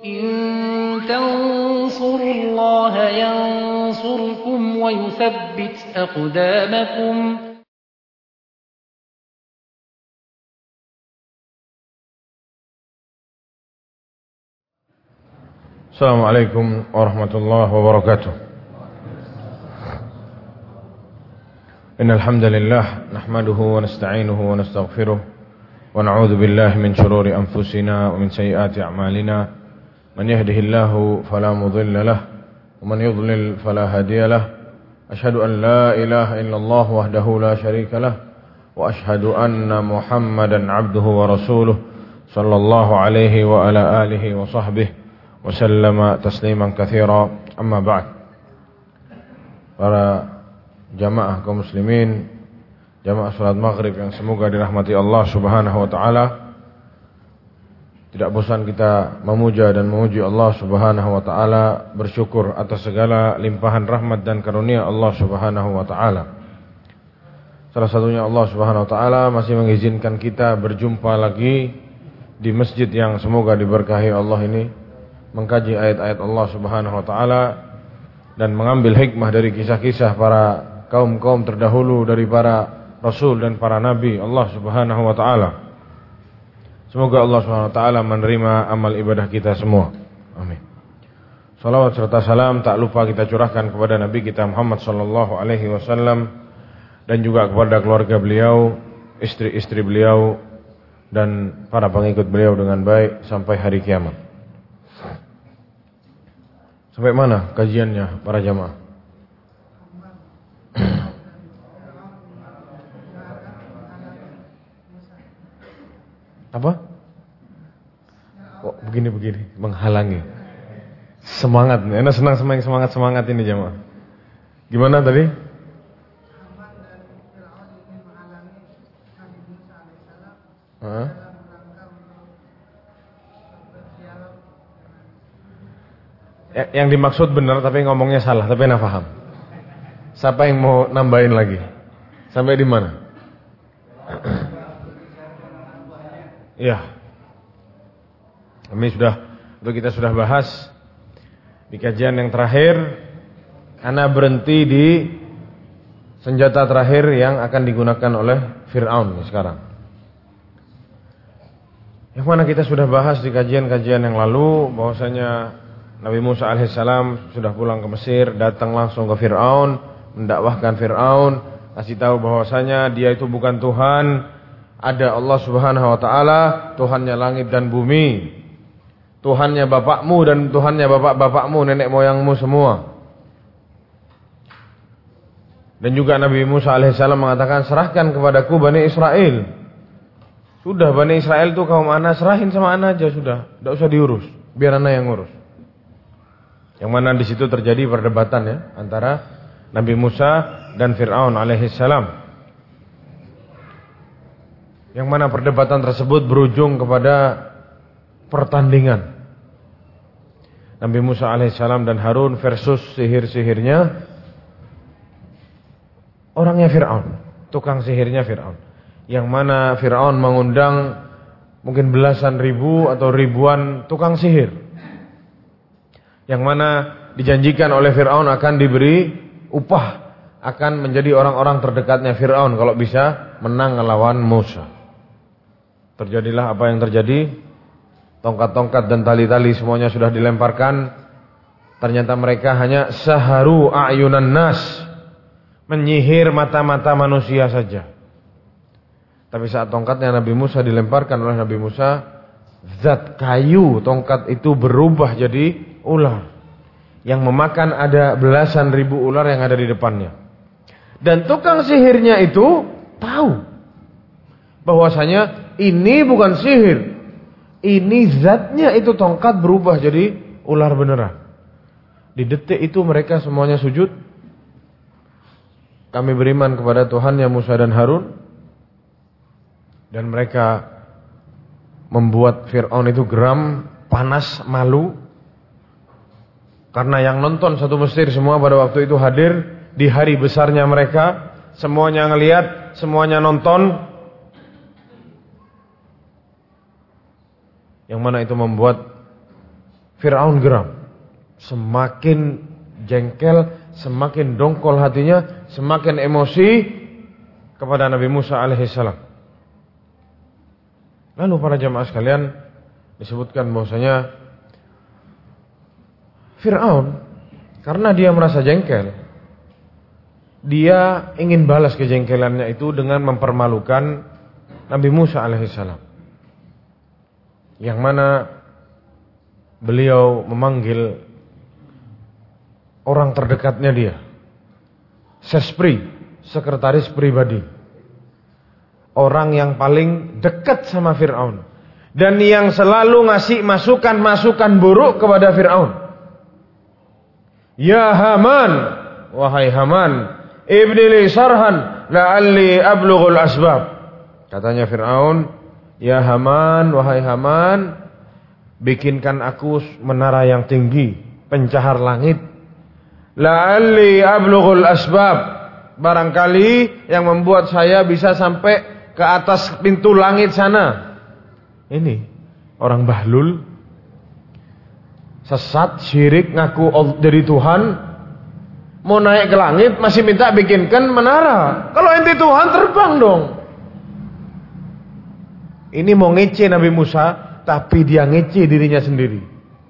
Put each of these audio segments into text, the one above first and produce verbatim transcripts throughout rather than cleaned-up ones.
إن تنصروا الله ينصركم ويثبت أقدامكم Assalamualaikum warahmatullahi wabarakatuh. Innal hamdalillah nahmaduhu wa nasta'inuhu wa nastaghfiruh wa na'udzu billahi min shururi anfusina wa min sayyiati a'malina. Man yahdihillahu fala mudilla lahu wa man yudlil fala hadiya lahu. Ashhadu an la ilaha illallah wahdahu la syarika lahu wa ashhadu anna Muhammadan 'abduhu wa rasuluh sallallahu alaihi wa ala alihi wa sahbihi wasallama tasliman katsira. Amma ba'd. Para jamaah kaum muslimin, jamaah salat maghrib yang semoga dirahmati Allah Subhanahu wa taala. Tidak bosan kita memuja dan memuji Allah Subhanahu wa taala, bersyukur atas segala limpahan rahmat dan karunia Allah Subhanahu wa taala. Salah satunya Allah Subhanahu wa taala masih mengizinkan kita berjumpa lagi di masjid yang semoga diberkahi Allah ini, mengkaji ayat-ayat Allah Subhanahu wa taala dan mengambil hikmah dari kisah-kisah para kaum-kaum terdahulu, dari para rasul dan para nabi Allah Subhanahu wa taala. Semoga Allah Subhanahu wa taala menerima amal ibadah kita semua. Amin. Salawat serta salam tak lupa kita curahkan kepada Nabi kita Muhammad sallallahu alaihi wasallam dan juga kepada keluarga beliau, istri-istri beliau dan para pengikut beliau dengan baik sampai hari kiamat. Sampai mana kajiannya para jamaah? Apa? Kok begini-begini menghalangi? Semangat nih, Anda senang sama yang semangat-semangat ini jamaah. Gimana tadi? Hah? Yang dimaksud benar tapi ngomongnya salah, tapi Anda paham. Siapa yang mau nambahin lagi? Sampai di mana? Ya. Kami sudah, itu kita sudah bahas di kajian yang terakhir. Karena berhenti di senjata terakhir yang akan digunakan oleh Fir'aun sekarang. Yang mana kita sudah bahas di kajian-kajian yang lalu bahwasanya Nabi Musa alaihissalam sudah pulang ke Mesir, datang langsung ke Fir'aun, mendakwahkan Fir'aun, kasih tahu bahwasanya dia itu bukan Tuhan, ada Allah Subhanahu wa taala, Tuhannya langit dan bumi, Tuhannya bapakmu dan Tuhannya bapak-bapakmu, nenek moyangmu semua. Dan juga Nabi Musa alaihissalam mengatakan, serahkan kepadaku Bani Israel. Sudah, Bani Israel itu kaum ana, serahin sama ana aja sudah, tidak usah diurus, biar ana yang ngurus. Yang mana di situ terjadi perdebatan ya antara Nabi Musa dan Fir'aun alaihissalam. Yang mana perdebatan tersebut berujung kepada pertandingan Nabi Musa alaihissalam dan Harun versus sihir-sihirnya orangnya Fir'aun, tukang sihirnya Fir'aun. Yang mana Fir'aun mengundang mungkin belasan ribu atau ribuan tukang sihir, yang mana dijanjikan oleh Fir'aun akan diberi upah, akan menjadi orang-orang terdekatnya Fir'aun kalau bisa menang melawan Musa. Terjadilah apa yang terjadi. Tongkat-tongkat dan tali-tali semuanya sudah dilemparkan. Ternyata mereka hanya saharu a'yunan nas, menyihir mata-mata manusia saja. Tapi saat tongkatnya Nabi Musa dilemparkan oleh Nabi Musa, zat kayu tongkat itu berubah jadi ular yang memakan ada belasan ribu ular yang ada di depannya. Dan tukang sihirnya itu tahu bahwasanya ini bukan sihir, ini zatnya itu tongkat berubah jadi ular beneran. Di detik itu mereka semuanya sujud. Kami beriman kepada Tuhannya Musa dan Harun. Dan mereka membuat Fir'aun itu geram, panas, malu. Karena yang nonton satu Mesir semua pada waktu itu hadir di hari besarnya mereka. Semuanya ngelihat, semuanya nonton. Yang mana itu membuat Fir'aun geram. Semakin jengkel, semakin dongkol hatinya, semakin emosi kepada Nabi Musa alaihissalam. Lalu para jamaah sekalian, disebutkan bahwasanya Fir'aun karena dia merasa jengkel, dia ingin balas kejengkelannya itu dengan mempermalukan Nabi Musa alaihissalam, yang mana beliau memanggil orang terdekatnya dia, Sespri, sekretaris pribadi, orang yang paling dekat sama Fir'aun, dan yang selalu ngasih masukan-masukan buruk kepada Fir'aun. Ya Haman, wahai Haman, ibni li sarhan la'alli ablughul asbab. Katanya Fir'aun, ya Haman, wahai Haman, bikinkan aku menara yang tinggi, pencahar langit. La'alli ablughul asbab, barangkali yang membuat saya bisa sampai ke atas pintu langit sana. Ini orang bahlul, sesat, syirik, ngaku dari Tuhan, mau naik ke langit masih minta bikinkan menara. Kalau ente Tuhan, terbang dong. Ini mau ngece Nabi Musa, tapi dia ngece dirinya sendiri.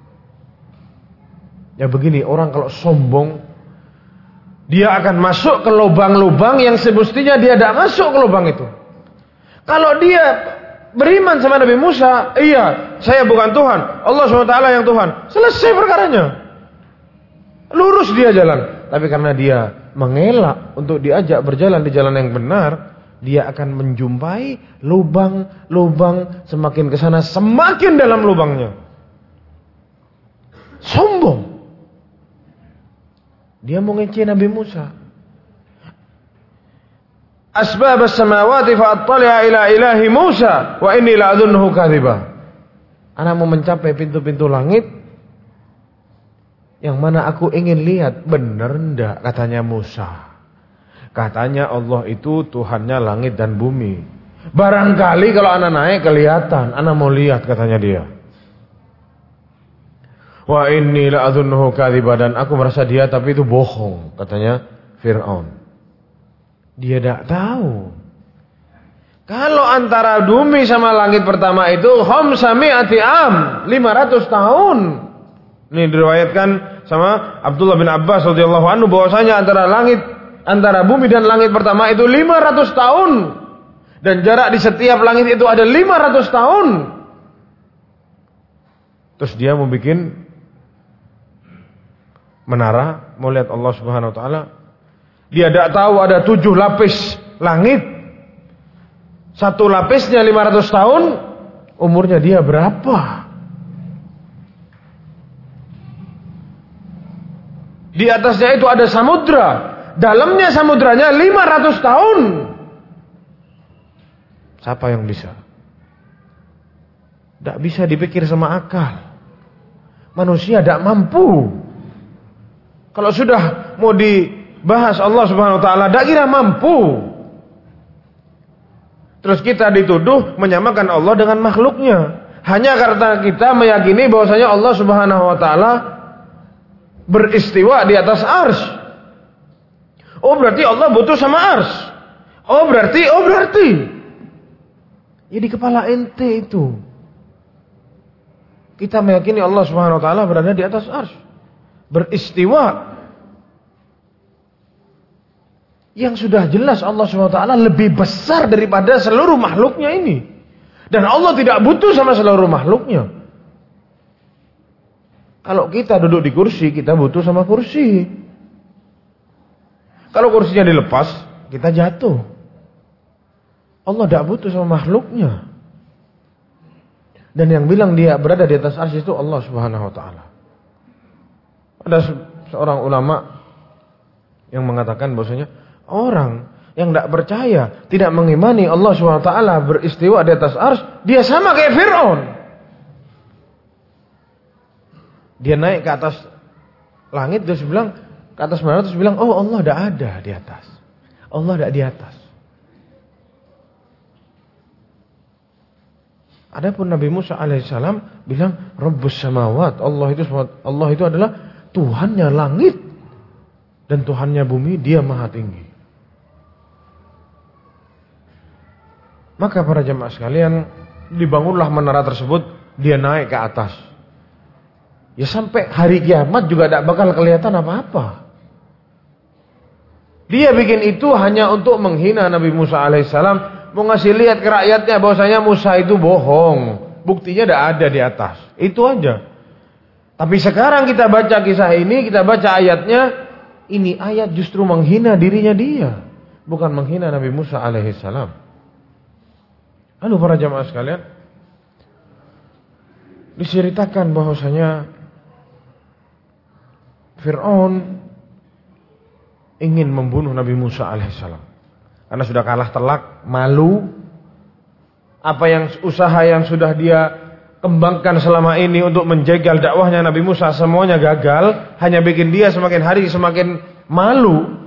Ya begini, orang kalau sombong, dia akan masuk ke lubang-lubang yang semestinya dia tidak masuk ke lubang itu. Kalau dia beriman sama Nabi Musa, iya, saya bukan Tuhan, Allah subhanahu wa taala yang Tuhan, selesai perkaranya, lurus dia jalan. Tapi karena dia mengelak untuk diajak berjalan di jalan yang benar, dia akan menjumpai lubang-lubang, semakin ke sana semakin dalam lubangnya. Sombong. Dia mau ngece Nabi Musa. Asbab as-samawati fa'attali'a ila ilahi Musa wa inni la'adhunnuhu kadhiba. Anak mau mencapai pintu-pintu langit yang mana aku ingin lihat, benar ndak katanya Musa. Katanya Allah itu Tuhannya langit dan bumi. Barangkali kalau anak naik kelihatan, anak mau lihat katanya dia. Wa inni la'adhunnuhu kadhiba, dan aku merasa dia tapi itu bohong katanya Fir'aun. Dia tidak tahu kalau antara bumi sama langit pertama itu khamsami'ati am, lima ratus tahun. Ini diriwayatkan sama Abdullah bin Abbas radhiyallahu anhu bahwasanya antara langit antara bumi dan langit pertama itu lima ratus tahun, dan jarak di setiap langit itu ada lima ratus tahun. Terus dia mau bikin menara, mau lihat Allah subhanahu wa ta'ala. Dia tidak tahu ada tujuh lapis langit, satu lapisnya lima ratus tahun. Umurnya dia berapa? Di atasnya itu ada samudra, dalamnya samudranya lima ratus tahun. Siapa yang bisa? Tidak bisa dipikir sama akal. Manusia tidak mampu. Kalau sudah mau dibahas Allah subhanahu wa ta'ala, tidak kira mampu. Terus kita dituduh menyamakan Allah dengan makhluknya, hanya karena kita meyakini bahwasanya Allah subhanahu wa ta'ala beristiwa di atas arsy. Oh berarti Allah butuh sama arsy. Oh berarti, oh berarti. Jadi kepala ente itu. Kita meyakini Allah subhanahu wa ta'ala berada di atas arsy, beristiwa. Yang sudah jelas Allah subhanahu wa taala lebih besar daripada seluruh makhluknya ini. Dan Allah tidak butuh sama seluruh makhluknya. Kalau kita duduk di kursi, kita butuh sama kursi. Kalau kursinya dilepas, kita jatuh. Allah tidak butuh sama makhluknya. Dan yang bilang dia berada di atas arsy itu Allah subhanahu wa ta'ala. Ada seorang ulama yang mengatakan bahwasanya orang yang tidak percaya, tidak mengimani Allah subhanahu wa taala beristiwa di atas arsy, dia sama kayak Fir'aun. Dia naik ke atas langit, terus bilang, ke atas menara, terus bilang, oh Allah tidak ada di atas. Allah tidak di atas. Adapun Nabi Musa alaihissalam bilang Rabbus samawat, Allah itu Allah itu adalah Tuhannya langit dan Tuhannya bumi, Dia maha tinggi. Maka para jemaah sekalian, dibangunlah menara tersebut, dia naik ke atas. Ya sampai hari kiamat juga tidak bakal kelihatan apa-apa. Dia bikin itu hanya untuk menghina Nabi Musa alaihissalam, mau ngasih lihat ke rakyatnya bahwasanya Musa itu bohong. Buktinya tidak ada di atas. Itu aja. Tapi sekarang kita baca kisah ini, kita baca ayatnya, ini ayat justru menghina dirinya dia, bukan menghina Nabi Musa alaihissalam. Lalu para jamaah sekalian, diceritakan bahwasanya Fir'aun ingin membunuh Nabi Musa alaihissalam. Karena sudah kalah telak, malu. Apa yang usaha yang sudah dia kembangkan selama ini untuk menjegal dakwahnya Nabi Musa semuanya gagal, hanya bikin dia semakin hari semakin malu.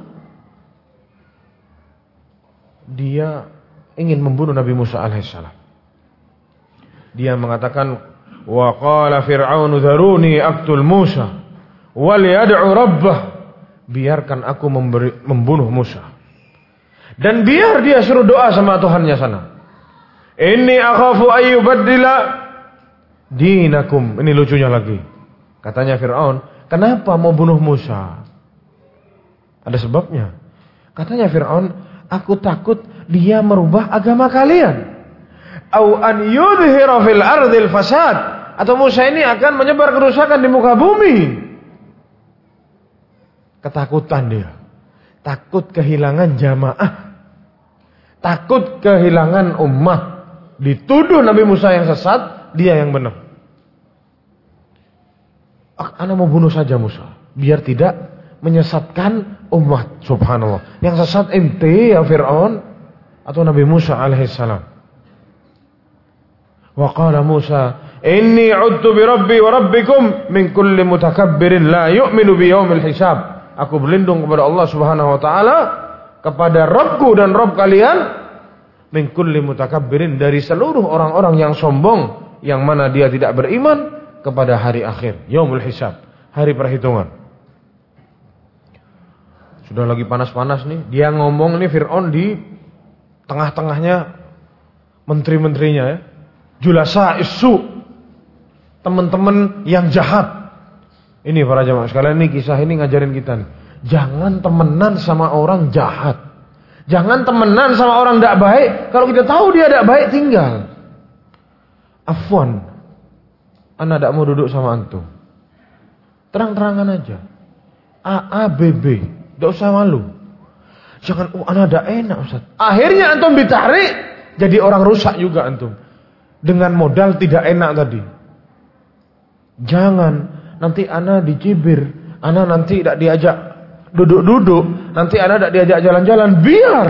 Dia ingin membunuh Nabi Musa alaihissalam. Dia mengatakan, wa qala fir'aun dharuni aqtul Musa wal yad'u rabbah, biarkan aku memberi, membunuh Musa, dan biar dia suruh doa sama Tuhannya sana. Inni akhafu ayyubaddila dinakum. Ini lucunya lagi. Katanya Fir'aun, kenapa mau bunuh Musa? Ada sebabnya. Katanya Fir'aun, aku takut dia merubah agama kalian. Au an yudhira fil ardil fasad, atau Musa ini akan menyebar kerusakan di muka bumi. Ketakutan dia. Takut kehilangan jamaah. Takut kehilangan umat. Dituduh Nabi Musa yang sesat, dia yang benar. Ana mau bunuh saja Musa, biar tidak menyesatkan umat. Subhanallah. Yang sesat ente ya Fir'aun atau Nabi Musa alaihissalam. Wa qala Musa, inni udtu bi rabbi wa rabbikum min kulli mutakabbirin la yu'minu bi yaumil hisab. Aku berlindung kepada Allah Subhanahu wa taala, kepada Rabbku dan Rabb kalian, min kulli mutakabbirin, dari seluruh orang-orang yang sombong, yang mana dia tidak beriman kepada hari akhir, yaumul hisab, hari perhitungan. Sudah lagi panas-panas nih, dia ngomong nih Fir'aun di tengah-tengahnya menteri-menterinya ya. Julasa isu, teman-teman yang jahat. Ini para jamaah sekalian, ini kisah ini ngajarin kita nih. Jangan temenan sama orang jahat. Jangan temenan sama orang tidak baik. Kalau kita tahu dia tidak baik, tinggal. Afwan, ana tidak mau duduk sama antum. Terang-terangan aja. A, A, B, B. Tidak usah malu. Jangan, oh ana tidak enak Ustaz. Akhirnya antum ditarik, jadi orang rusak juga antum. Dengan modal tidak enak tadi. Jangan, nanti ana dicibir. Ana nanti tidak diajak duduk-duduk, nanti ana tidak diajak jalan-jalan. Biar.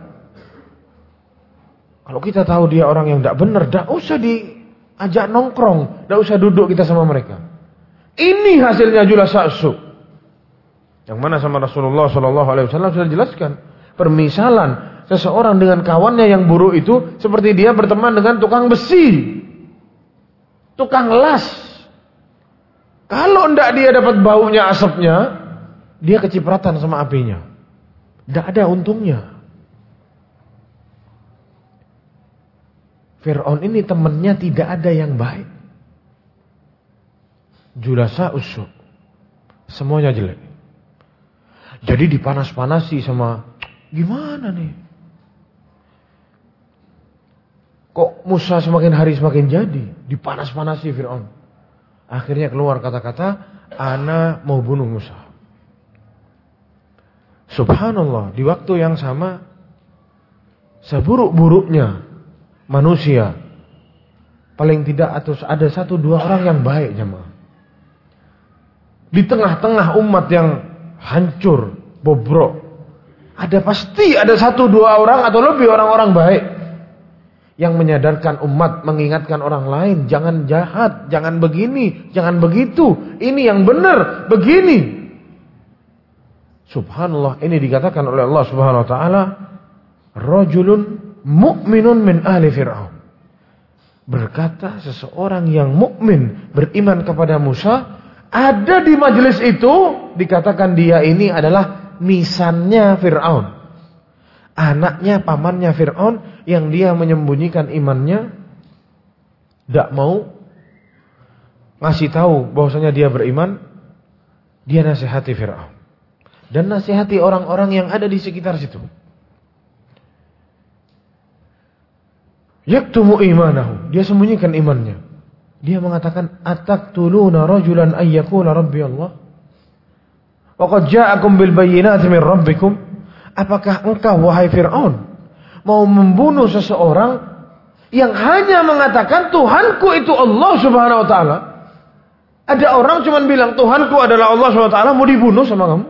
Kalau kita tahu dia orang yang tidak benar, tidak usah diajak nongkrong, tidak usah duduk kita sama mereka. Ini hasilnya julasa su. Yang mana sama Rasulullah Shallallahu Alaihi Wasallam sudah jelaskan. Permisalan seseorang dengan kawannya yang buruk itu seperti dia berteman dengan tukang besi, tukang las. Kalau tidak dia dapat baunya, asapnya, dia kecipratan sama apinya. Tidak ada untungnya. Fir'aun ini temannya tidak ada yang baik. Julasa usuk. Semuanya jelek. Jadi dipanas-panasi sama, gimana nih? Kok Musa semakin hari semakin jadi? Dipanas-panasi Fir'aun. Akhirnya keluar kata-kata, ana mau bunuh Musa. Subhanallah, di waktu yang sama, seburuk-buruknya manusia, paling tidak atau ada satu dua orang yang baik jemaah. Di tengah-tengah umat yang hancur, bobrok, ada pasti ada satu dua orang atau lebih orang-orang baik yang menyadarkan umat, mengingatkan orang lain, jangan jahat, jangan begini, jangan begitu, ini yang benar, begini. Subhanallah, ini dikatakan oleh Allah Subhanahu wa taala, rajulun mu'minun min ahli Fir'aun. berkata seseorang yang mukmin beriman kepada Musa ada di majelis itu, dikatakan dia ini adalah misannya Fir'aun, anaknya pamannya Fir'aun yang dia menyembunyikan imannya, tidak mau ngasih tahu bahwasanya dia beriman. Dia nasihati Fir'aun dan nasihati orang-orang yang ada di sekitar situ. Yaktumu imanahu, dia sembunyikan imannya. Dia mengatakan, ataqtuluna rajulan ay yaqula rabbi Allah wa qad ja'akum bil bayyinati min rabbikum. Apakah engkau wahai Fir'aun mau membunuh seseorang yang hanya mengatakan Tuhanku itu Allah Subhanahu wa taala? Ada orang cuma bilang Tuhanku adalah Allah Subhanahu wa taala, mau dibunuh sama kamu?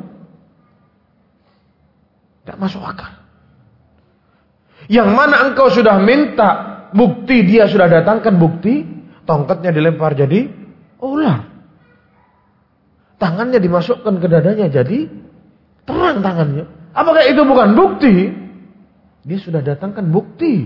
Tidak masuk akal. Yang mana engkau sudah minta bukti, dia sudah datangkan bukti, tongkatnya dilempar jadi ular. Tangannya dimasukkan ke dadanya jadi terang tangannya. Apakah itu bukan bukti? Dia sudah datangkan bukti.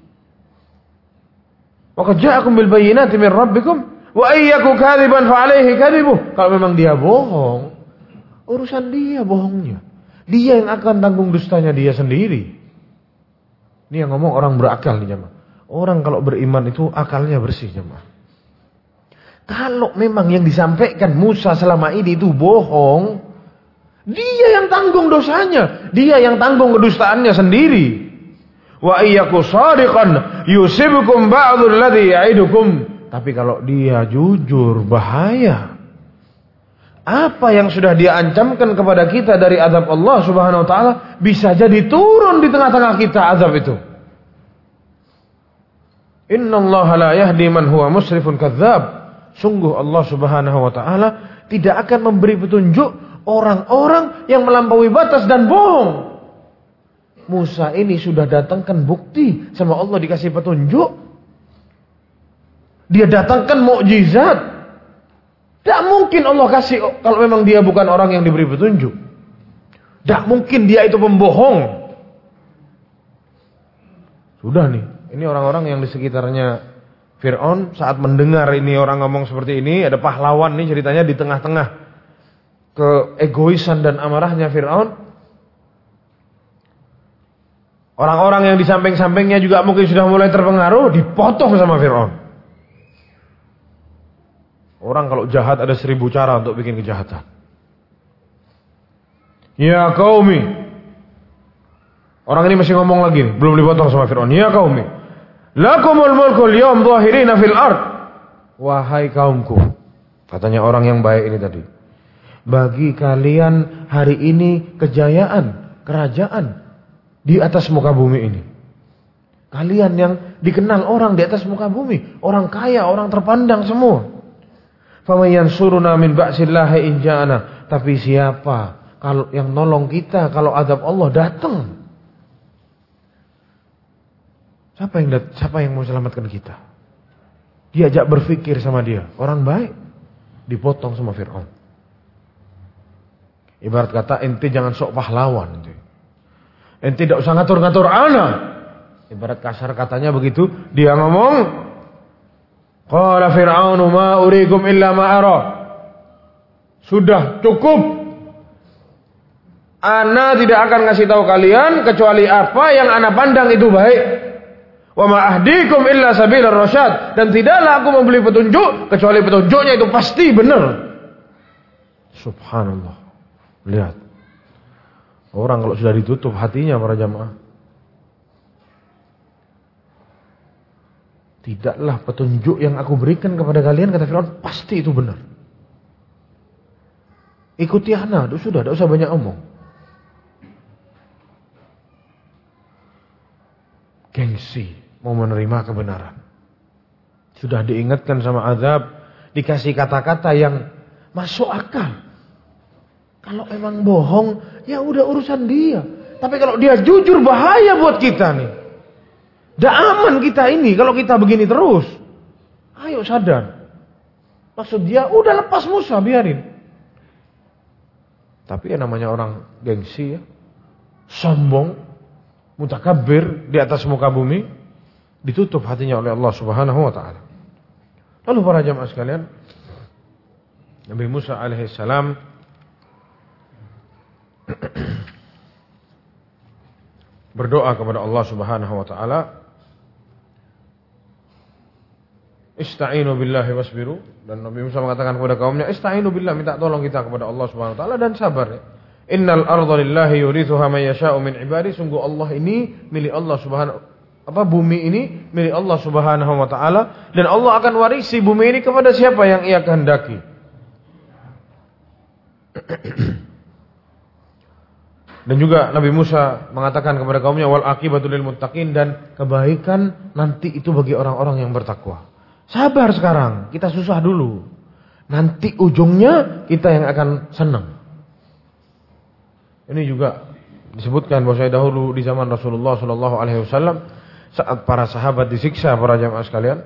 Wa qad ja'akum bil bayyinati min rabbikum wa ayyaku kadziban fa alaihi kadzibuh. Kalau memang dia bohong, urusan dia bohongnya. Dia yang akan tanggung dustanya dia sendiri. Ini yang ngomong orang berakal nih jemaah. Orang kalau beriman itu akalnya bersih jemaah. Kalau memang yang disampaikan Musa selama ini itu bohong, dia yang tanggung dosanya, dia yang tanggung kedustaannya sendiri. Wa iyyaku shadiqan yusibukum ba'dul ladzi ya'idukum. Tapi kalau dia jujur bahaya. Apa yang sudah dia ancamkan kepada kita dari azab Allah Subhanahu wa taala bisa jadi turun di tengah-tengah kita azab itu. Innallaha la yahdi man huwa musrifun kadzdzab. Sungguh Allah Subhanahu wa taala tidak akan memberi petunjuk orang-orang yang melampaui batas dan bohong. Musa ini sudah datangkan bukti sama Allah, dikasih petunjuk. Dia datangkan mukjizat. Tidak mungkin Allah kasih kalau memang dia bukan orang yang diberi petunjuk. Tidak mungkin dia itu pembohong. Sudah nih, ini orang-orang yang di sekitarnya Fir'aun saat mendengar ini orang ngomong seperti ini, ada pahlawan nih ceritanya di tengah-tengah keegoisan dan amarahnya Fir'aun. Orang-orang yang di samping-sampingnya juga mungkin sudah mulai terpengaruh, dipotong sama Fir'aun. Orang kalau jahat ada seribu cara untuk bikin kejahatan. Ya qaumi. Orang ini masih ngomong lagi nih, belum dipotong sama Fir'aun. Ya qaumi. Lakumul mulkul yawm dhahirina fil ard. Wahai kaumku. Katanya orang yang baik ini tadi. Bagi kalian hari ini kejayaan, kerajaan di atas muka bumi ini. Kalian yang dikenal orang di atas muka bumi. Orang kaya, orang terpandang semua. Faman yansuruna min ba'sillahi in ja'ana. Tapi siapa kalau yang nolong kita kalau azab Allah datang? Siapa yang dat- siapa yang mau selamatkan kita? Diajak berpikir sama dia, orang baik, dipotong sama Fir'aun. Ibarat kata ente jangan sok pahlawan ente. Ente tidak usah ngatur-ngatur ana. Ibarat kasar katanya begitu, dia ngomong qala fir'aunu ma urikum illa ma ara. Sudah cukup. Ana tidak akan ngasih tahu kalian kecuali apa yang ana pandang itu baik. Wa ma ahdikum illa sabilar rasyad. Dan tidaklah aku memberi petunjuk kecuali petunjuknya itu pasti benar. Subhanallah. Lihat. Orang kalau sudah ditutup hatinya para jamaah, tidaklah petunjuk yang aku berikan kepada kalian, kata Fir'aun, pasti itu benar. Ikuti ana, sudah, tidak usah banyak omong. Gengsi, mau menerima kebenaran. Sudah diingatkan sama azab, dikasih kata-kata yang masuk akal. Kalau emang bohong, ya udah urusan dia. Tapi kalau dia jujur, bahaya buat kita nih. Tidak aman kita ini kalau kita begini terus. Ayo sadar. Maksud dia udah lepas Musa, biarin. Tapi ya namanya orang gengsi ya. Sombong, mutakabbir di atas muka bumi. ditutup hatinya oleh Allah Subhanahu wa taala. Lalu para jamaah sekalian, Nabi Musa alaihissalam berdoa kepada Allah Subhanahu wa taala, Ista'inu billahi wasbiru, dan Nabi Musa mengatakan kepada kaumnya, Ista'inu billah, minta tolong kita kepada Allah Subhanahu wa taala dan sabar ya. Innal arda lillahi yurithuha man yasha'u min ibadi, sungguh Allah ini milik Allah Subhanahu apa bumi ini milik Allah Subhanahu wa taala, dan Allah akan warisi bumi ini kepada siapa yang Ia kehendaki. Dan juga Nabi Musa mengatakan kepada kaumnya, wal aqibatu lil muttaqin, dan kebaikan nanti itu bagi orang-orang yang bertakwa. Sabar sekarang, kita susah dulu. Nanti ujungnya kita yang akan senang. Ini juga disebutkan bahwa dahulu di zaman Rasulullah sallallahu alaihi wasallam, saat para sahabat disiksa, para jamaah sekalian,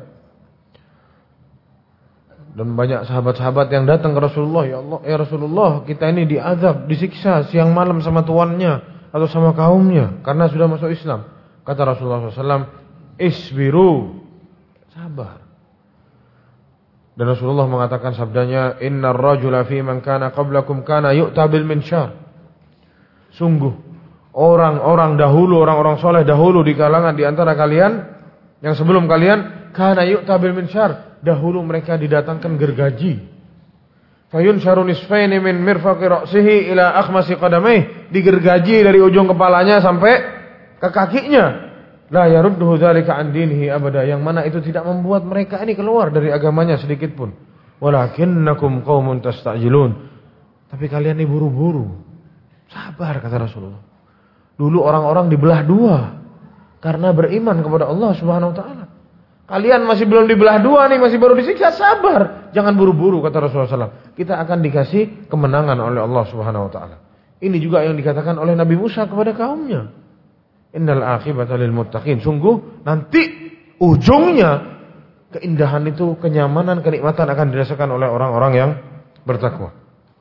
dan banyak sahabat-sahabat yang datang ke Rasulullah, ya Allah, ya Rasulullah, kita ini diazab, disiksa siang malam sama tuannya atau sama kaumnya karena sudah masuk Islam. Kata Rasulullah sallallahu alaihi wasallam, isbiru, sabar. Dan Rasulullah mengatakan sabdanya, innar rajula fi man kana qablakum kana yu'ta bil minsyar. Sungguh orang-orang dahulu, orang-orang soleh dahulu di kalangan di antara kalian yang sebelum kalian, kana yu'ta bil minsyar, dahulu mereka didatangkan gergaji. Fayun syarun isfaini min mirfaqi ra'sihi ila akhmasi qadamih, digergaji dari ujung kepalanya sampai ke kakinya. La yarudduhu dzalika an dinihi abada, yang mana itu tidak membuat mereka ini keluar dari agamanya sedikit pun. Walakinnakum qaumun tastajilun, tapi kalian ini buru-buru. Sabar, kata Rasulullah. Dulu orang-orang dibelah dua karena beriman kepada Allah Subhanahu wa taala. Kalian masih belum dibelah dua nih, masih baru disiksa, sabar. Jangan buru-buru, kata Rasulullah sallallahu alaihi wasallam. Kita akan dikasih kemenangan oleh Allah Subhanahu wa taala. Ini juga yang dikatakan oleh Nabi Musa kepada kaumnya. Innal aqibata lil muttaqin, sungguh nanti ujungnya keindahan itu, kenyamanan, kenikmatan akan dirasakan oleh orang-orang yang bertakwa.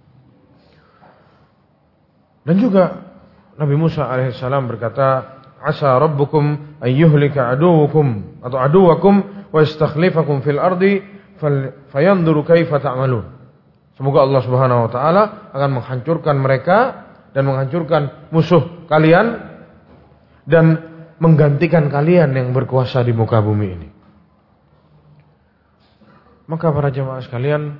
Dan juga Nabi Musa alaihissalam berkata, asa rabbukum ayyuhlika aduwukum atau aduwakum wa yastakhlifakum fil ardi fayanzuru kaifa ta'malun. Semoga Allah Subhanahu wa taala akan menghancurkan mereka dan menghancurkan musuh kalian dan menggantikan kalian yang berkuasa di muka bumi ini. Maka para jemaah sekalian,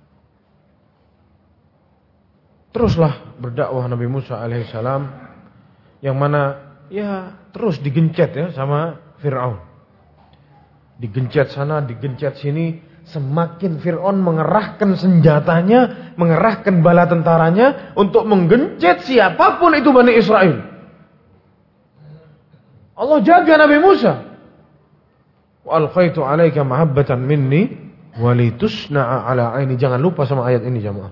teruslah berdakwah Nabi Musa alaihissalam, yang mana ya terus digencet ya sama Fir'aun. Digencet sana, digencet sini, semakin Fir'aun mengerahkan senjatanya, mengerahkan bala tentaranya untuk menggencet siapapun itu Bani Israel. Allah jaga Nabi Musa. Wa alqaitu 'alaika mahabbatan minni wa litusna'a 'ala 'aini. Jangan lupa sama ayat ini jemaah.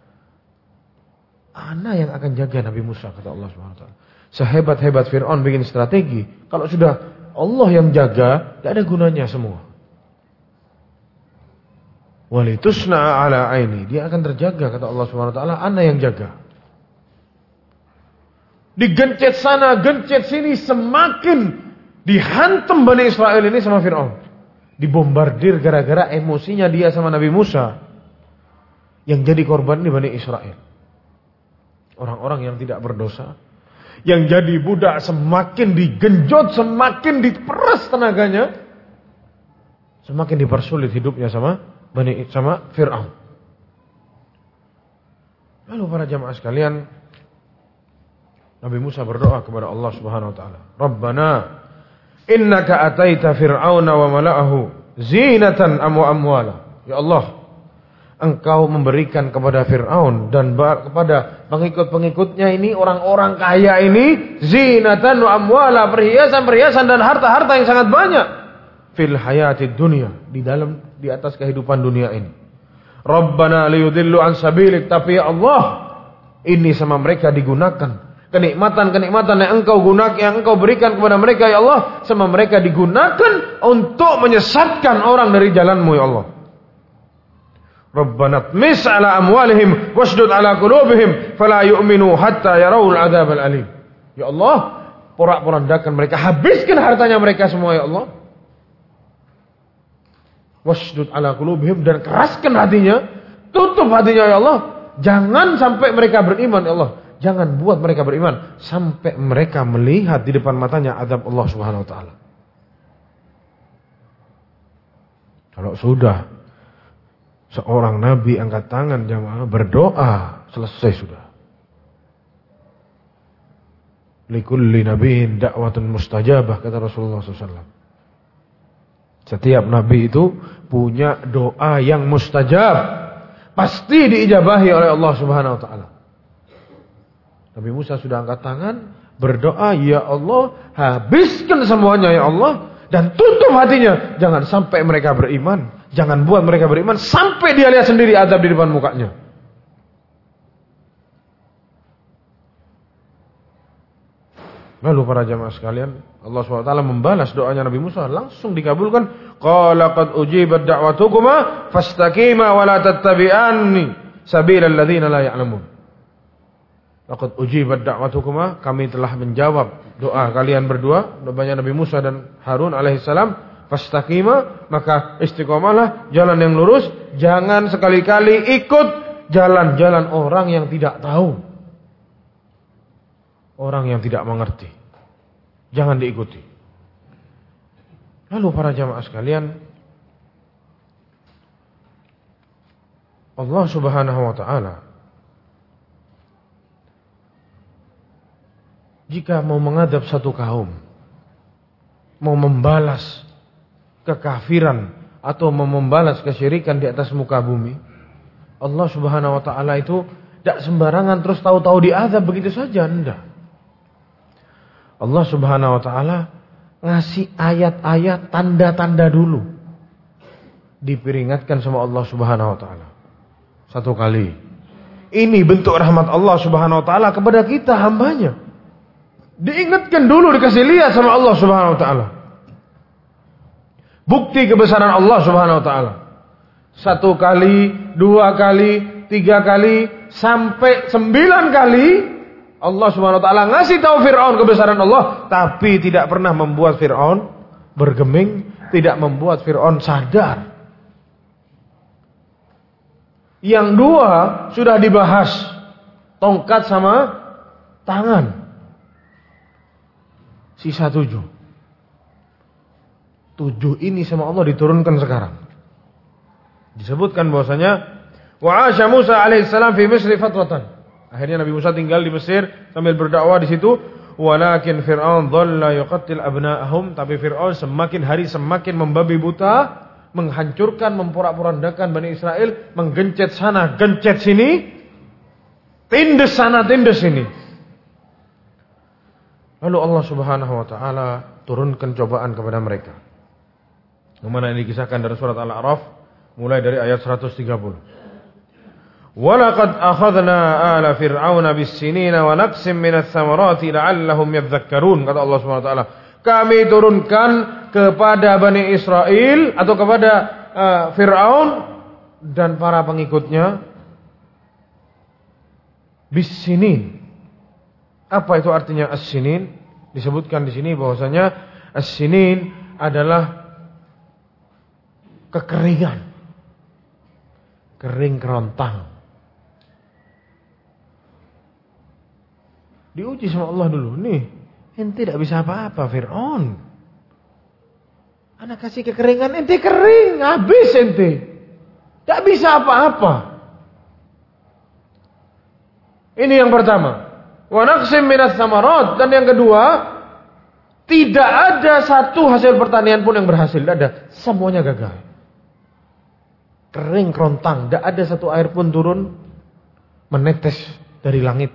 Ana yang akan jaga Nabi Musa, kata Allah Subhanahu wa taala. Sehebat-hebat Fir'aun bikin strategi, kalau sudah Allah yang jaga, tidak ada gunanya semua. Wa litusna'a 'ala 'aini. Dia akan terjaga, kata Allah Subhanahu wa taala. Ana yang jaga. Digencet sana, gencet sini, semakin dihantam Bani Israel ini sama Fir'aun. Dibombardir gara-gara emosinya dia sama Nabi Musa. Yang jadi korban ini Bani Israel. Orang-orang yang tidak berdosa, yang jadi budak, semakin digenjot, semakin diperas tenaganya, semakin dipersulit hidupnya sama Bani sama Fir'aun. Lalu para jamaah sekalian, Nabi Musa berdoa kepada Allah Subhanahu wa taala, Rabbana innaka ataita fir'auna wa mala'ahu zinatan am wa amwala. Ya Allah, Engkau memberikan kepada Fir'aun dan kepada pengikut-pengikutnya ini, orang-orang kaya ini, zinatan wa amwala, perhiasan-perhiasan dan harta-harta yang sangat banyak, fil hayatid dunya, di dalam di atas kehidupan dunia ini. Rabbana liyudillu an sabilik, tapi ya Allah, ini sama mereka digunakan kenikmatan-kenikmatan yang engkau gunakan, yang engkau berikan kepada mereka ya Allah, sama mereka digunakan untuk menyesatkan orang dari jalanmu ya Allah. Rabbana tmis ala amwalihim wasdud ala qulubihim fala yu'minu hatta yarawul adzabal alim. Ya Allah, porak-porandakan mereka, habiskan hartanya mereka semua ya Allah, washdud ala qulubihim, dan keraskan hatinya, tutup hatinya ya Allah. Jangan sampai mereka beriman ya Allah. Jangan buat mereka beriman sampai mereka melihat di depan matanya azab Allah Subhanahu wa taala. Kalau sudah seorang nabi angkat tangan jamaah berdoa, selesai sudah. Likulli nabiyyin da'watun mustajabah, kata Rasulullah shallallahu alaihi wasallam. Setiap nabi itu punya doa yang mustajab, pasti diijabahi oleh Allah Subhanahu wa taala. Nabi Musa sudah angkat tangan berdoa, ya Allah, habiskan semuanya ya Allah, dan tutup hatinya, jangan sampai mereka beriman, jangan buat mereka beriman sampai dia lihat sendiri azab di depan mukanya. Lalu para jamaah sekalian, Allah subhanahu wa taala membalas doanya Nabi Musa, langsung dikabulkan. Qala qad ujibat da'watukuma fastaqima wa la tattabi'anni sabilal ladzina la ya'lamun. Laqad ujibat da'watukuma, kami telah menjawab doa kalian berdua, doanya Nabi Musa dan Harun alaihissalam. Fastaqima, maka istiqomahlah, jalan yang lurus, jangan sekali-kali ikut jalan-jalan orang yang tidak tahu. Orang yang tidak mengerti, jangan diikuti. Lalu para jamaah sekalian, Allah Subhanahu wa taala jika mau mengadab satu kaum, mau membalas kekafiran atau mau membalas kesyirikan di atas muka bumi, Allah Subhanahu wa taala itu tidak sembarangan terus tahu-tahu diazab begitu saja, enggak. Allah Subhanahu wa taala ngasih ayat-ayat, tanda-tanda dulu. Diperingatkan sama Allah Subhanahu wa taala. Satu kali. Ini bentuk rahmat Allah Subhanahu wa taala kepada kita hambanya. Diingatkan dulu, dikasih lihat sama Allah Subhanahu wa taala. Bukti kebesaran Allah Subhanahu wa taala. Satu kali, dua kali, tiga kali, sampai sembilan kali Allah Subhanahu wa taala ngasih tahu Firaun kebesaran Allah, tapi tidak pernah membuat Firaun bergeming, tidak membuat Firaun sadar. Yang dua sudah dibahas, tongkat sama tangan. Sisa tujuh. Tujuh ini sama Allah diturunkan sekarang. Disebutkan bahwasanya wa 'asha Musa alaihissalam fi Misri fatratan. Akhirnya Nabi Musa tinggal di Mesir sambil berdakwah di situ. Walakin Fir'aun dhalla yuqattil abna'ahum, tapi Fir'aun semakin hari semakin membabi buta, menghancurkan, memporak-porandakan Bani Israel, menggencet sana, gencet sini, tindes sana, tindes sini. Lalu Allah Subhanahu wa taala turunkan cobaan kepada mereka. Yang mana ini dikisahkan dari surat Al-A'raf mulai dari ayat seratus tiga puluh. Walaqad akhadna ala fir'auna bis-sinina wa naqsim minats tsamarati la'allahum yadhakkarun, kata Allah Subhanahu wa taala. Kami turunkan kepada Bani Israel atau kepada uh, Fir'aun dan para pengikutnya bis-sinin. Apa itu artinya as-sinin? Disebutkan di sini bahwasanya as-sinin adalah kekeringan. Kering kerontang. Diuji sama Allah dulu. Nih, ente tidak bisa apa-apa Fir'aun. Anak kasih kekeringan, ente kering, habis ente. Tidak bisa apa-apa. Ini yang pertama. Wa naqsim minas samarat. Dan yang kedua, tidak ada satu hasil pertanian pun yang berhasil. Tidak ada. Semuanya gagal. Kering kerontang. Tidak ada satu air pun turun menetes dari langit.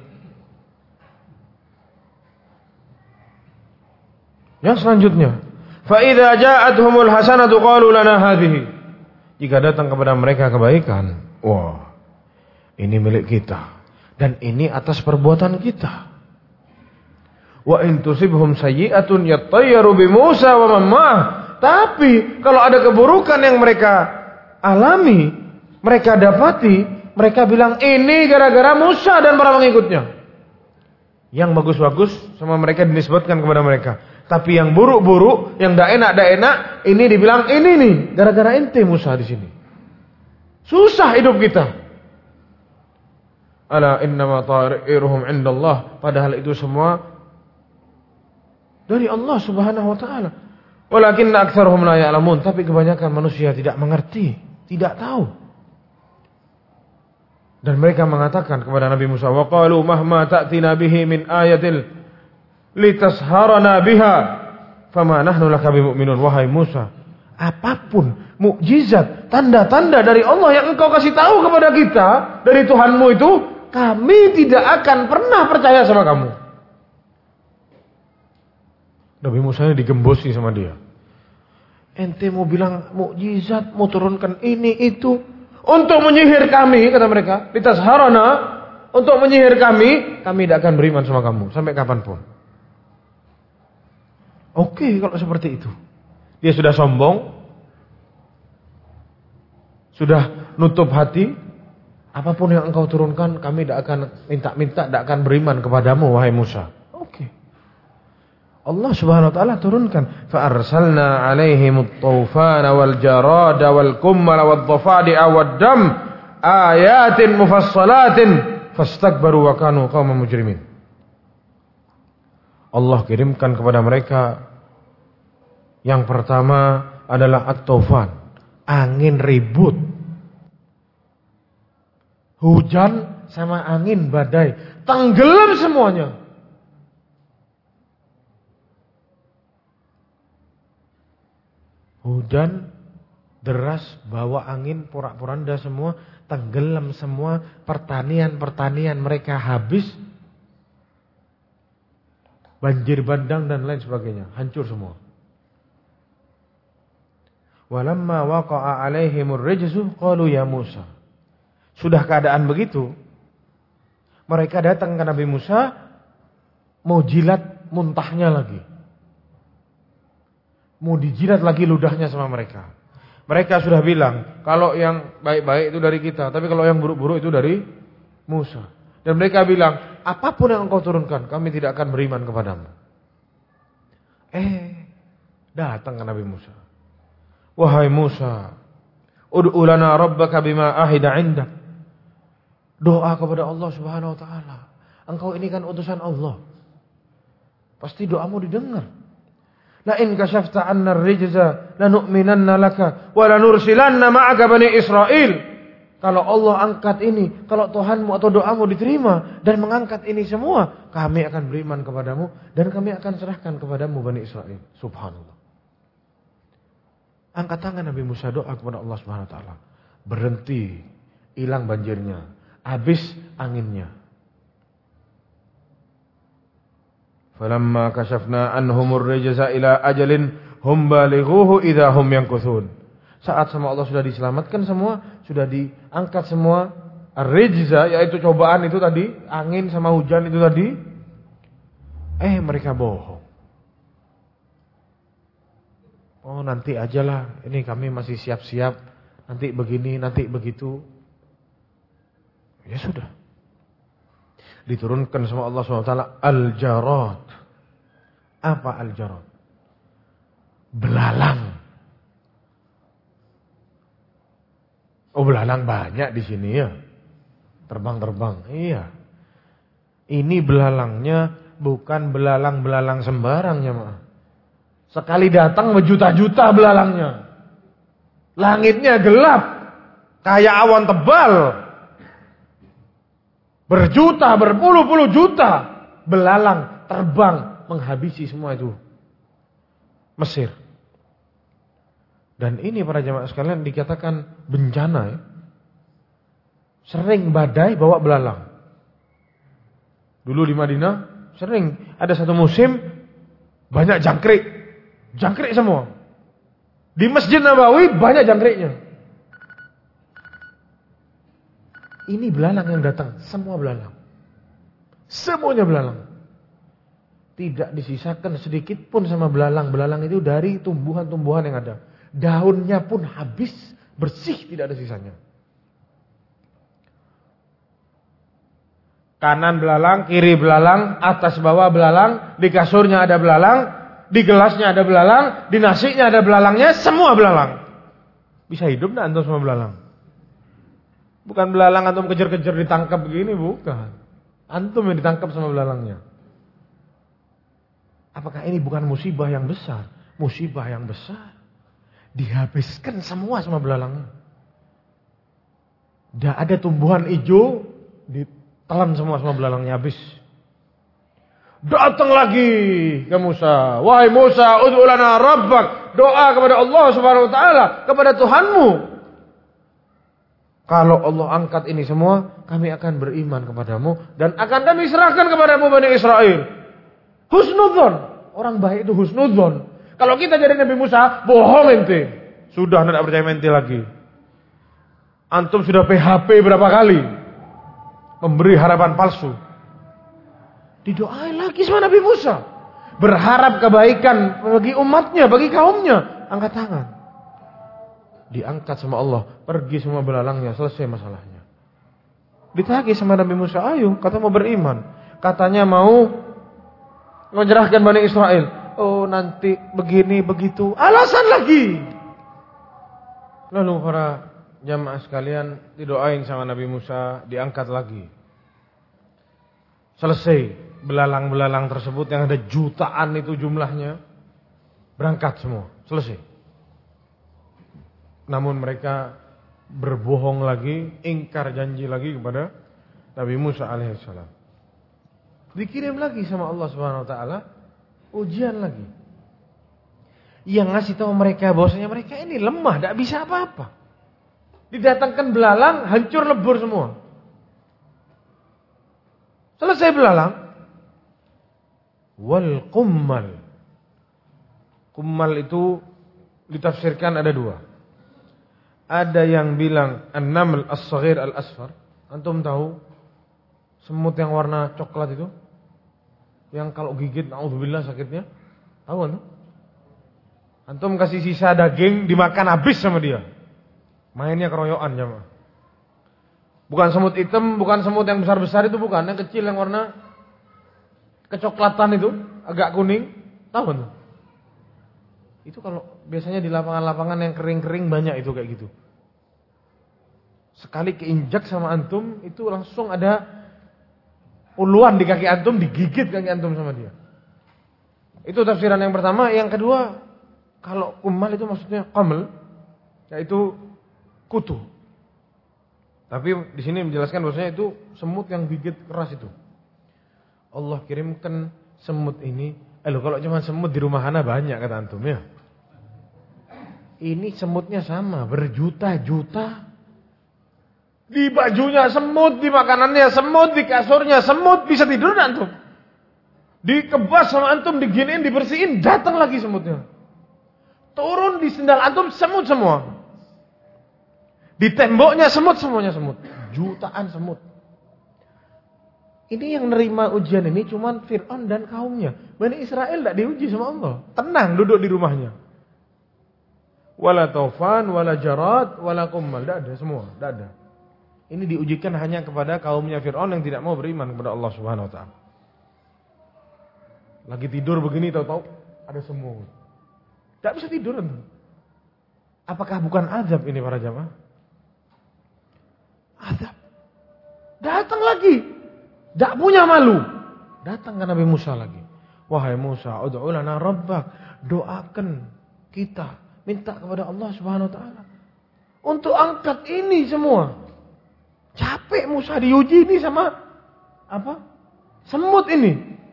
Yang selanjutnya, fa idza ja'atuhumul hasanatu qalu lana hadhihi. Jika datang kepada mereka kebaikan, wah, ini milik kita dan ini atas perbuatan kita. Wa in tusibhum sayyi'atun yattayyaru bi Musa wa man ma'ah. Tapi kalau ada keburukan yang mereka alami, mereka dapati, mereka bilang ini gara-gara Musa dan para pengikutnya. Yang bagus-bagus sama mereka dinisbatkan kepada mereka. Tapi yang buruk-buruk, yang tidak enak-tidak enak, ini dibilang ini nih, gara-gara ente Musa di sini. Susah hidup kita. Ala innama ta'iruhum indallah. Padahal itu semua dari Allah Subhanahu wa taala. Walakinna aktsaruhum la ya'lamun. Tapi kebanyakan manusia tidak mengerti, tidak tahu. Dan mereka mengatakan kepada Nabi Musa, wa qalu mahma ta'tina bihi min ayatil litasharana biha fama nahnu laka bimu'minun. Wahai Musa, apapun mukjizat, tanda-tanda dari Allah yang engkau kasih tahu kepada kita dari Tuhanmu itu, kami tidak akan pernah percaya sama kamu. Nabi Musa ini digembosi sama dia. Ente mau bilang mukjizat, mau turunkan ini itu untuk menyihir kami, kata mereka. Litasharana, untuk menyihir kami, kami tidak akan beriman sama kamu sampai kapanpun. Oke, kalau seperti itu. Dia sudah sombong, sudah nutup hati. Apapun yang engkau turunkan, kami tidak akan minta-minta, tidak akan beriman kepadamu, wahai Musa. Oke. Allah Subhanahu wa taala turunkan, fa arsalna 'alaihimut tufana wal jarada wal kummala wad dhafadi'a wad dam ayatin mufassalatin fastakbaru wa kanu qauman mujrimin. Allah kirimkan kepada mereka yang pertama adalah at-tufan, angin ribut. Hujan sama angin badai, tenggelam semuanya. Hujan deras, bawa angin porak-poranda semua, tenggelam semua, pertanian-pertanian mereka habis, banjir bandang dan lain sebagainya, hancur semua. Walamma waqa'a 'alaihimur rijzu qalu ya Musa. Sudah keadaan begitu, mereka datang ke Nabi Musa mau jilat muntahnya lagi. Mau dijilat lagi ludahnya sama mereka. Mereka sudah bilang, kalau yang baik-baik itu dari kita, tapi kalau yang buruk-buruk itu dari Musa. Dan mereka bilang, apapun yang engkau turunkan, kami tidak akan beriman kepadamu. Eh, datang ke Nabi Musa. Wahai Musa, ud'u lana rabbaka bima ahida 'indak. Doa kepada Allah Subhanahu wa taala. Engkau ini kan utusan Allah. Pasti doamu didengar. La in kashafta 'anna ar-rijza lanu'minanna laka wa lanursilanna ma'aka bani Israil. Kalau Allah angkat ini, kalau Tuhanmu atau doamu diterima dan mengangkat ini semua, kami akan beriman kepadamu dan kami akan serahkan kepadamu Bani Israil. Subhanallah. Angkat tangan Nabi Musa doa kepada Allah Subhanahu wa taala. Berhenti, hilang banjirnya, habis anginnya. Falamma kashafna anhumur rijza ila ajalin hum balighuhu idza hum yankuthun. Saat sama Allah sudah diselamatkan semua, sudah diangkat semua ar-rijza, yaitu cobaan itu tadi, angin sama hujan itu tadi. Eh mereka bohong. Oh nanti ajalah, ini kami masih siap-siap, nanti begini, nanti begitu. Ya sudah. Diturunkan sama Allah subhanahu wa taala al-jarad. Apa al-jarad? Belalang. Oh belalang banyak di sini ya. Terbang-terbang. Iya. Ini belalangnya bukan belalang-belalang sembarang ya maaf. Sekali datang berjuta-juta belalangnya. Langitnya gelap. Kayak awan tebal. Berjuta, berpuluh-puluh juta belalang terbang menghabisi semua itu Mesir. Dan ini para jamaah sekalian dikatakan bencana ya. Sering badai bawa belalang. Dulu di Madinah sering ada satu musim banyak jangkrik. Jangkrik semua. Di Masjid Nabawi banyak jangkriknya. Ini belalang yang datang, semua belalang. Semuanya belalang. Tidak disisakan sedikit pun sama belalang. Belalang itu dari tumbuhan-tumbuhan yang ada. Daunnya pun habis, bersih, tidak ada sisanya. Kanan belalang, kiri belalang, atas bawah belalang, di kasurnya ada belalang. Di gelasnya ada belalang, di nasinya ada belalangnya, semua belalang. Bisa hidup enggak antum sama belalang? Bukan belalang antum kejar-kejar ditangkap begini, bukan. Antum yang ditangkap sama belalangnya. Apakah ini bukan musibah yang besar? Musibah yang besar. Dihabiskan semua sama belalangnya. Tidak ada tumbuhan hijau, ditelan semua sama belalangnya, habis. Datang lagi ke Musa. Wahai Musa, ud'u lana rabbak. Doa kepada Allah Subhanahu wa taala, kepada Tuhanmu. Kalau Allah angkat ini semua, kami akan beriman kepadamu dan akan kami serahkan kepadamu Bani Israel. Husnudzon. Orang baik itu husnudzon. Kalau kita jadi Nabi Musa, bohong ente. Sudah tidak percaya ente lagi. Antum sudah P H P berapa kali? Memberi harapan palsu. Didoain lagi sama Nabi Musa. Berharap kebaikan bagi umatnya, bagi kaumnya. Angkat tangan. Diangkat sama Allah. Pergi semua belalangnya, selesai masalahnya. Ditagih sama Nabi Musa, ayo, kata mau beriman. Katanya mau menyerahkan Bani Israel. Oh nanti begini begitu. Alasan lagi. Lalu para jamaah sekalian didoain sama Nabi Musa, diangkat lagi. Selesai. Belalang-belalang tersebut yang ada jutaan itu jumlahnya. Berangkat semua. Selesai. Namun mereka berbohong lagi, ingkar janji lagi kepada Nabi Musa alaihissalam. Dikirim lagi sama Allah Subhanahu wa taala ujian lagi. Yang ngasih tahu mereka bahwasanya mereka ini lemah, tidak bisa apa-apa. Didatangkan belalang, hancur lebur semua. Selesai belalang. Wal qummal. Qummal itu ditafsirkan ada dua. Ada yang bilang an-naml as-saghir al-asfar. Antum tahu semut yang warna coklat itu? Yang kalau gigit naudzubillah sakitnya. Tahu antum? Antum kasih sisa daging dimakan habis sama dia. Mainnya keroyokan jemaah. Bukan semut hitam, bukan semut yang besar-besar itu bukan, yang kecil yang warna kecoklatan itu, agak kuning. Tahu antum? Itu kalau biasanya di lapangan-lapangan yang kering-kering banyak itu kayak gitu. Sekali keinjak sama antum itu langsung ada puluhan di kaki antum, digigit kaki antum sama dia. Itu tafsiran yang pertama. Yang kedua, kalau kumal itu maksudnya qaml, yaitu kutu. Tapi di sini menjelaskan bahwasanya itu semut yang gigit keras itu. Allah kirimkan semut ini. Eh loh, kalau cuma semut di rumah Hana banyak kata antum ya. Ini semutnya sama, berjuta-juta. Di bajunya semut, di makanannya semut, di kasurnya semut, bisa tidur antum. Dikebas sama antum, diginiin, dibersihin, datang lagi semutnya. Turun di sendal antum, semut semua. Di temboknya semut, semuanya semut. Jutaan semut. Ini yang nerima ujian ini cuman Fir'aun dan kaumnya. Bani Israel tidak diuji sama Allah. Tenang duduk di rumahnya. Wala taufan, wala jarat, wala kummal. Tidak ada semua, tidak ada. Ini diujikan hanya kepada kaumnya Fir'aun yang tidak mau beriman kepada Allah Subhanahu wa taala. Lagi tidur begini tahu-tahu ada semut. Tidak bisa tidur. Apakah bukan azab ini para jamaah? Azab. Datang lagi. Tak punya malu. Datang ke Nabi Musa lagi. Wahai Musa, ud'u lana rabbak. Doakan kita. Minta kepada Allah Subhanahu wa taala. Untuk angkat ini semua. Capek Musa diuji ini sama apa? Semut ini.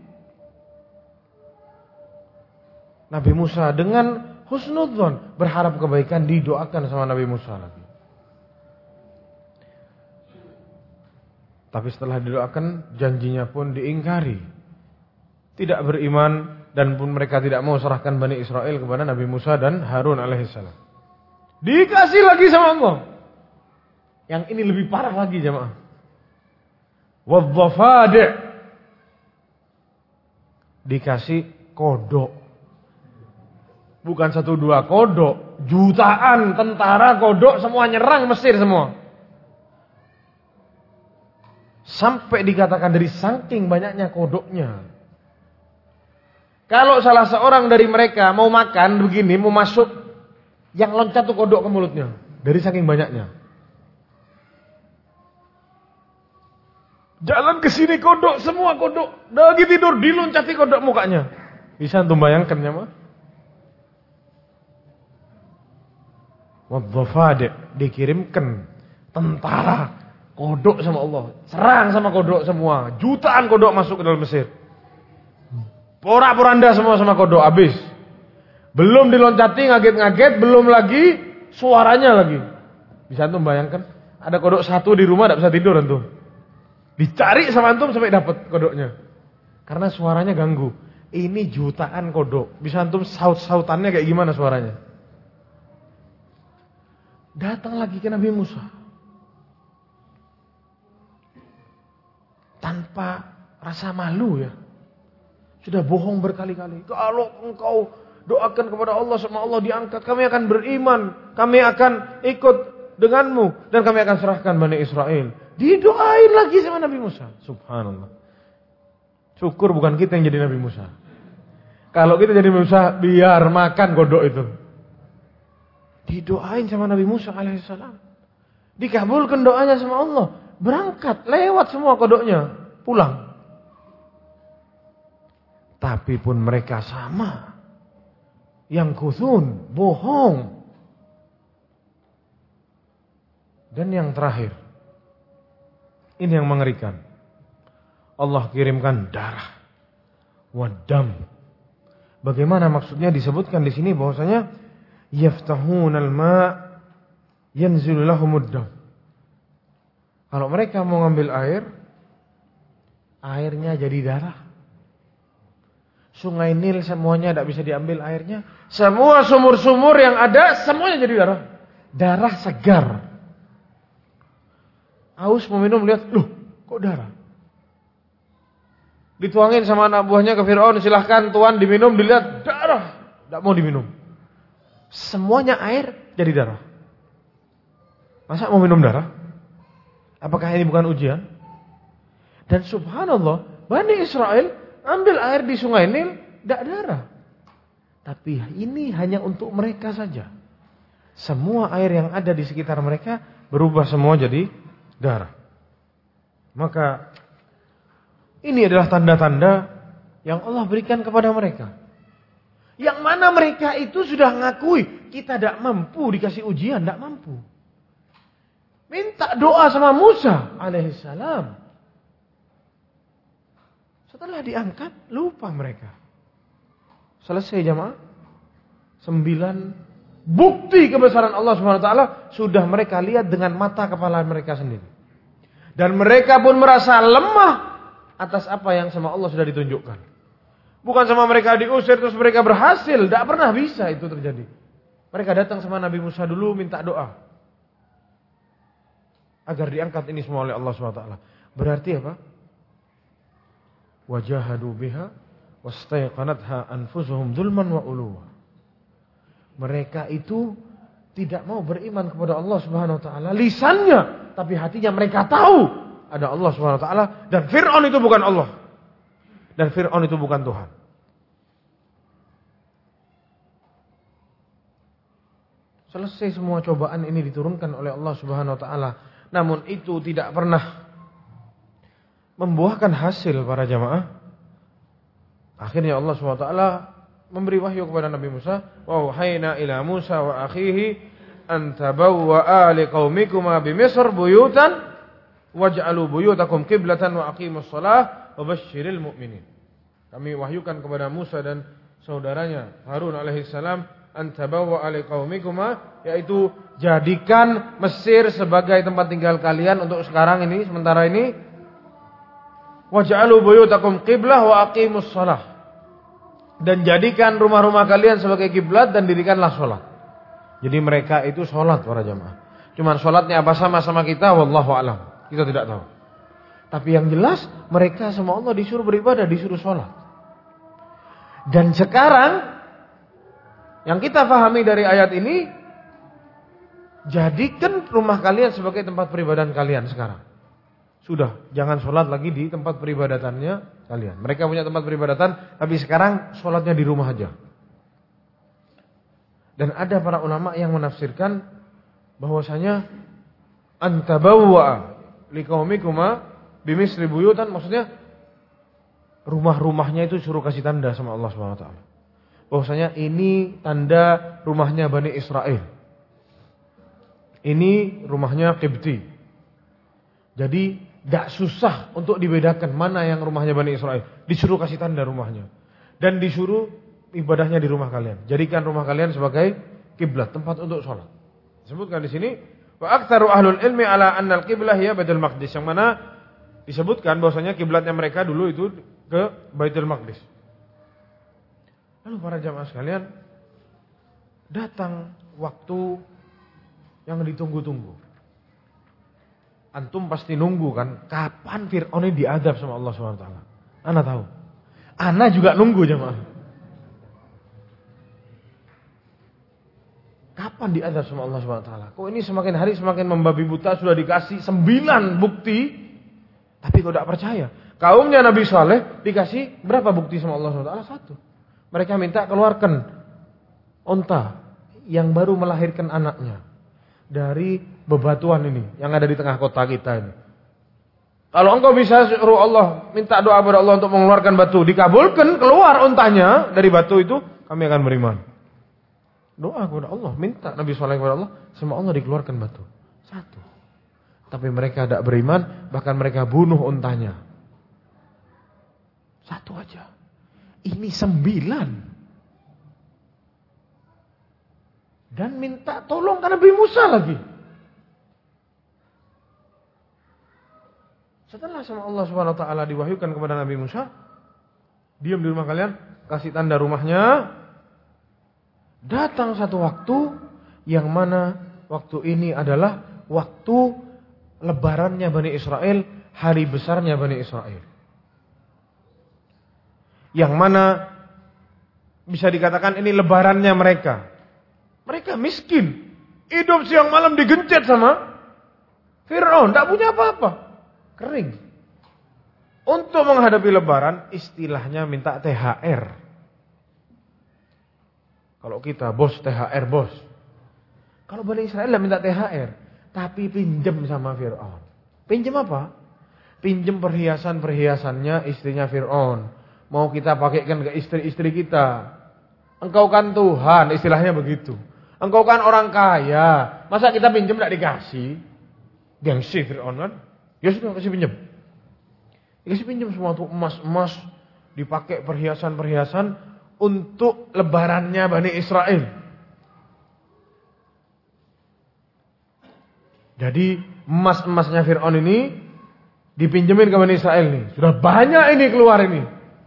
Nabi Musa dengan husnudzon berharap kebaikan, didoakan sama Nabi Musa lagi. Tapi setelah didoakan, janjinya pun diingkari. Tidak beriman dan pun mereka tidak mau serahkan Bani Israel kepada Nabi Musa dan Harun alaihissalam. Dikasih lagi sama Allah. Yang ini lebih parah lagi jemaah. Wadh-dhafadi'. Dikasih kodok. Bukan satu dua kodok, jutaan tentara kodok semua nyerang Mesir semua. Sampai dikatakan dari saking banyaknya kodoknya. Kalau salah seorang dari mereka mau makan begini, mau masuk, yang loncat tuh kodok ke mulutnya. Dari saking banyaknya. Jalan ke sini kodok, semua kodok. Lagi tidur, diloncati kodok mukanya. Bisa antum bayangkan ya mah? Wadhafade, dikirimkan tentara kodok sama Allah, serang sama kodok semua, jutaan kodok masuk ke dalam Mesir, porak-poranda semua sama kodok, habis. Belum diloncati, ngaget-ngaget, belum lagi suaranya lagi. Bisa antum bayangkan, ada kodok satu di rumah tidak bisa tidur antum, dicari sama antum sampai dapat kodoknya, karena suaranya ganggu. Ini jutaan kodok, bisa antum saut-sautannya kayak gimana suaranya. Datang lagi ke Nabi Musa. Tanpa rasa malu ya. Sudah bohong berkali-kali. Kalau engkau doakan kepada Allah sama Allah diangkat, kami akan beriman. Kami akan ikut denganmu. Dan kami akan serahkan Bani Israel. Didoain lagi sama Nabi Musa. Subhanallah. Syukur bukan kita yang jadi Nabi Musa. Kalau kita jadi Nabi Musa, biar makan kodok itu. Didoain sama Nabi Musa alaihissalam. Dikabulkan doanya sama Allah. Berangkat, lewat semua kodoknya. Pulang. Tapi pun mereka sama. Yang kuzun, bohong. Dan yang terakhir. Ini yang mengerikan. Allah kirimkan darah. Wadam. Bagaimana maksudnya disebutkan di sini bahwasanya yaftahunal ma' yanzilu lahumud dam. Kalau mereka mau ngambil air, airnya jadi darah. Sungai Nil semuanya tidak bisa diambil airnya. Semua sumur-sumur yang ada semuanya jadi darah. Darah segar. Aus mau minum, lihat, loh, kok darah? Dituangin sama anak buahnya ke Fir'aun, silahkan tuan diminum, dilihat darah, tidak mau diminum. Semuanya air jadi darah. Masa mau minum darah? Apakah ini bukan ujian? Dan subhanallah, Bani Israel ambil air di sungai Nil, tidak darah. Tapi ini hanya untuk mereka saja. Semua air yang ada di sekitar mereka berubah semua jadi darah. Maka ini adalah tanda-tanda yang Allah berikan kepada mereka. Yang mana mereka itu sudah ngakui kita tidak mampu, dikasih ujian tidak mampu. Minta doa sama Musa alaihissalam. Setelah diangkat, lupa mereka. Selesai jamaah. Sembilan bukti kebesaran Allah subhanahu wa taala sudah mereka lihat dengan mata kepala mereka sendiri. Dan mereka pun merasa lemah atas apa yang sama Allah sudah ditunjukkan. Bukan sama mereka diusir terus mereka berhasil. Tidak pernah bisa itu terjadi. Mereka datang sama Nabi Musa dulu minta doa. Agar diangkat ini semua oleh Allah subhanahu wa taala. Berarti apa? Wajahadu biha wastaiqanatha anfusuhum dzulman wa uluwa. Mereka itu tidak mau beriman kepada Allah subhanahu wa taala. Lisannya, tapi hatinya mereka tahu ada Allah subhanahu wa taala. Dan Fir'aun itu bukan Allah. Dan Fir'aun itu bukan Tuhan. Selesai semua cobaan ini diturunkan oleh Allah subhanahu wa ta'ala. Namun itu tidak pernah membuahkan hasil para jamaah. Akhirnya Allah subhanahu wa ta'ala memberi wahyu kepada Nabi Musa. Wa wahayna ila Musa wa akhihi an tabawwa'a liqaumikuma bimisr buyutan waj'alu buyutakum qiblatan wa aqimus shalah wa basyiril mu'minin. Kami wahyukan kepada Musa dan saudaranya Harun alaihissalam antabawwa liqaumikuma, yaitu jadikan Mesir sebagai tempat tinggal kalian untuk sekarang ini, sementara ini. Waj'alu buyutakum qiblah wa aqimus shalah, dan jadikan rumah-rumah kalian sebagai kiblat dan dirikanlah sholat. Jadi mereka itu sholat para jamaah. Cuman sholatnya apa sama-sama kita, wallahu a'lam, kita tidak tahu. Tapi yang jelas mereka sama Allah disuruh beribadah, disuruh sholat. Dan sekarang yang kita pahami dari ayat ini, jadikan rumah kalian sebagai tempat peribadahan kalian sekarang. Sudah, jangan sholat lagi di tempat peribadatannya kalian. Mereka punya tempat peribadatan, tapi sekarang sholatnya di rumah aja. Dan ada para ulama yang menafsirkan bahwasanya antabawwa liqaumikuma bimisri buyutan, maksudnya rumah-rumahnya itu suruh kasih tanda sama Allah Subhanahu wa taala. Bahwasanya ini tanda rumahnya Bani Israel. Ini rumahnya Qibti. Jadi tidak susah untuk dibedakan mana yang rumahnya Bani Israel. Disuruh kasih tanda rumahnya. Dan disuruh ibadahnya di rumah kalian. Jadikan rumah kalian sebagai kiblat, tempat untuk sholat. Disebutkan di sini, wa aktsaru ahlul ilmi ala anna al-qiblah hiya Baitul Maqdis, yang mana disebutkan bahwasanya kiblatnya mereka dulu itu ke Baitul Maqdis. Lalu para jamaah sekalian, datang waktu yang ditunggu-tunggu. Antum pasti nunggu kan, kapan Fir'aun ini diadab sama Allah subhanahu wa taala. Ana tahu. Ana juga nunggu jemaah. Kapan diadab sama Allah subhanahu wa taala? Kok ini semakin hari semakin membabi buta, sudah dikasih sembilan bukti, tapi kok tidak percaya. Kaumnya Nabi Saleh dikasih berapa bukti sama Allah subhanahu wa taala? Satu. Mereka minta keluarkan onta yang baru melahirkan anaknya dari bebatuan ini yang ada di tengah kota kita ini. Kalau engkau bisa suruh Allah, minta doa kepada Allah untuk mengeluarkan batu, dikabulkan, keluar untanya dari batu itu, kami akan beriman. Doa kepada Allah, minta Nabi Saleh kepada Allah, sama Allah dikeluarkan batu. Satu. Tapi mereka tidak beriman, bahkan mereka bunuh untanya. Satu aja. Ini sembilan. Dan minta tolong ke Nabi Musa lagi. Setelah sama Allah subhanahu wa taala diwahyukan kepada Nabi Musa, diam di rumah kalian, kasih tanda rumahnya. Datang satu waktu yang mana waktu ini adalah waktu lebarannya Bani Israel, hari besarnya Bani Israel. Yang mana bisa dikatakan ini lebarannya mereka. Mereka miskin, hidup siang malam digencet sama Fir'aun, tidak punya apa-apa. Kering. Untuk menghadapi lebaran, istilahnya minta T H R. Kalau kita bos T H R bos. Kalau Bani Israel minta T H R, tapi pinjam sama Fir'aun. Pinjam apa? Pinjam perhiasan-perhiasannya istrinya Fir'aun. Mau kita pakaikan ke istri-istri kita. Engkau kan Tuhan, istilahnya begitu. Engkau kan orang kaya, masa kita pinjam tidak dikasih? Gengsi Fir'aun kan? Ya sudah, kasih pinjam. Dikasih pinjam semua tuh emas-emas, dipakai perhiasan-perhiasan untuk lebarannya Bani Israel. Jadi emas-emasnya Fir'aun ini dipinjemin ke Bani Israel nih. Sudah banyak ini keluar ini.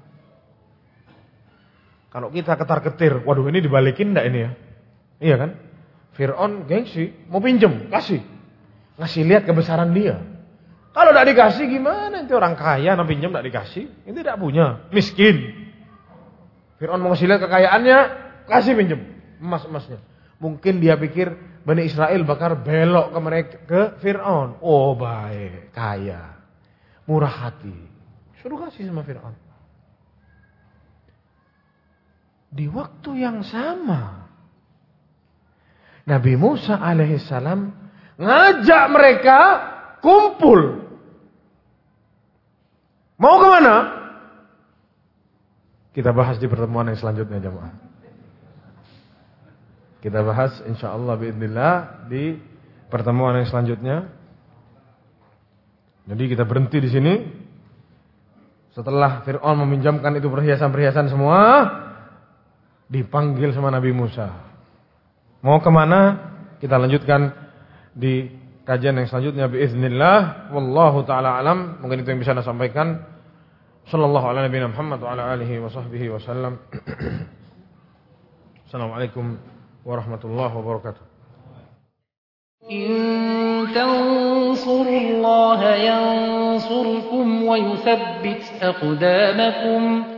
Kalau kita ketar-ketir, waduh ini dibalikin enggak ini ya? Iya kan? Fir'aun gengsi, mau pinjem, kasih. Ngasih lihat kebesaran dia. Kalau tidak dikasih gimana? Nanti orang kaya, nanti pinjem tidak dikasih. Itu tidak punya, miskin. Fir'aun mau ngasih lihat kekayaannya, kasih pinjem emas-emasnya. Mungkin dia pikir Bani Israel bakal belok ke mereka, ke Fir'aun. Oh baik, kaya, murah hati. Suruh kasih sama Fir'aun. Di waktu yang sama, Nabi Musa alaihissalam ngajak mereka kumpul. Mau kemana? Kita bahas di pertemuan yang selanjutnya jemaah. Kita bahas insyaallah biidznillah di pertemuan yang selanjutnya. Jadi kita berhenti di sini. Setelah Fir'aun meminjamkan itu perhiasan-perhiasan semua, dipanggil sama Nabi Musa. Mau kemana? Kita lanjutkan di kajian yang selanjutnya biiznillah. Wallahu taala alam. Mungkin itu yang bisa saya sampaikan. Sallallahu ala nabiyina Muhammad wa ala alihi wa sahbihi wa sallam. Assalamualaikum warahmatullahi wabarakatuh. In tansurullaha yansurkum wa yuthabbit aqdamakum.